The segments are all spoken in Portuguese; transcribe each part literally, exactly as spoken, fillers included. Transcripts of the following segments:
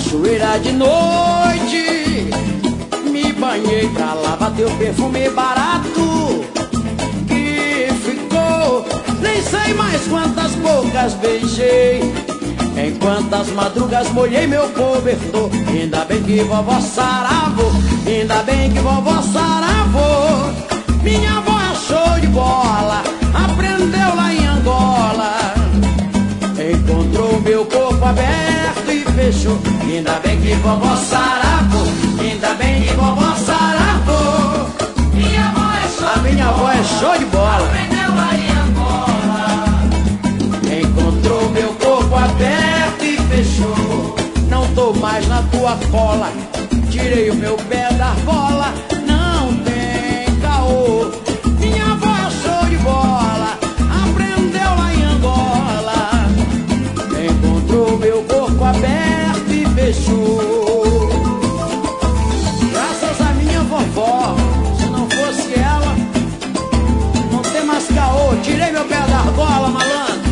cachoeira de noite, me banhei pra lá, bateu perfume barato que ficou, nem sei mais quantas bocas beijei. Em quantas madrugas molhei meu cobertor. Ainda bem que vovó saravou, ainda bem que vovó saravou. Minha avó é show de bola, aprendeu lá em Angola. Encontrou meu corpo aberto e fechou. Ainda bem que vovó saravou, ainda bem que vovó saravou. Minha avó é show, a minha avó é show de bola, aprendeu lá em Angola. Encontrou meu corpo aberto e fechou. Não tô mais na tua cola, tirei o meu pé da argola. Não tem caô, minha avó é show de bola, aprendeu lá em Angola. Encontrou meu corpo aberto e fechou. Graças a minha vovó, se não fosse ela, não tem mais caô. Tirei meu pé da argola, malandro.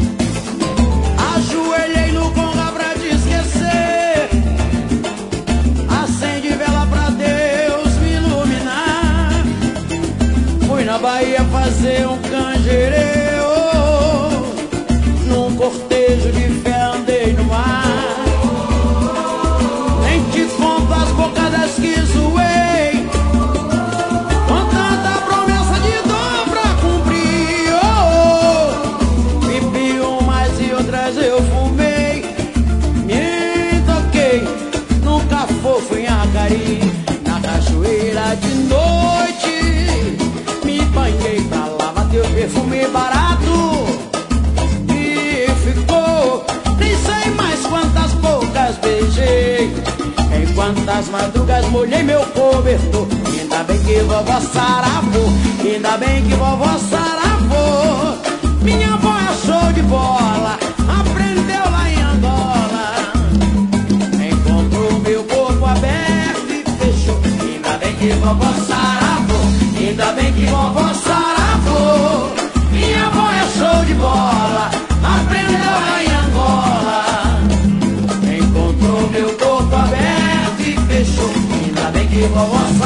Ajoelhei no conga pra te esquecer. Acende vela pra Deus me iluminar. Fui na Bahia fazer um canjereu, num cortejo de fé andei no mar. Nem te conto as bocadas que zoei, com tanta promessa de dor pra cumprir. Oh, bebi umas e outras eu fumei, me toquei num cafofo em Acari. Na cachoeira de noite, me banhei pra lá, bateu perfume barato e ficou, nem sei mais quantas bocas beijei. Em quantas madrugas molhei meu cobertor. Ainda bem que vovó saravou, ainda bem que vovó saravou. Minha avó é show de bola, aprendeu lá em Angola. Encontrou meu corpo aberto e fechou. Ainda bem que vovó saravou, ainda bem que vovó saravou. Minha avó é show de bola, aprendeu lá em Angola. Encontrou meu corpo aberto e fechou. Ainda bem que vovó saravou.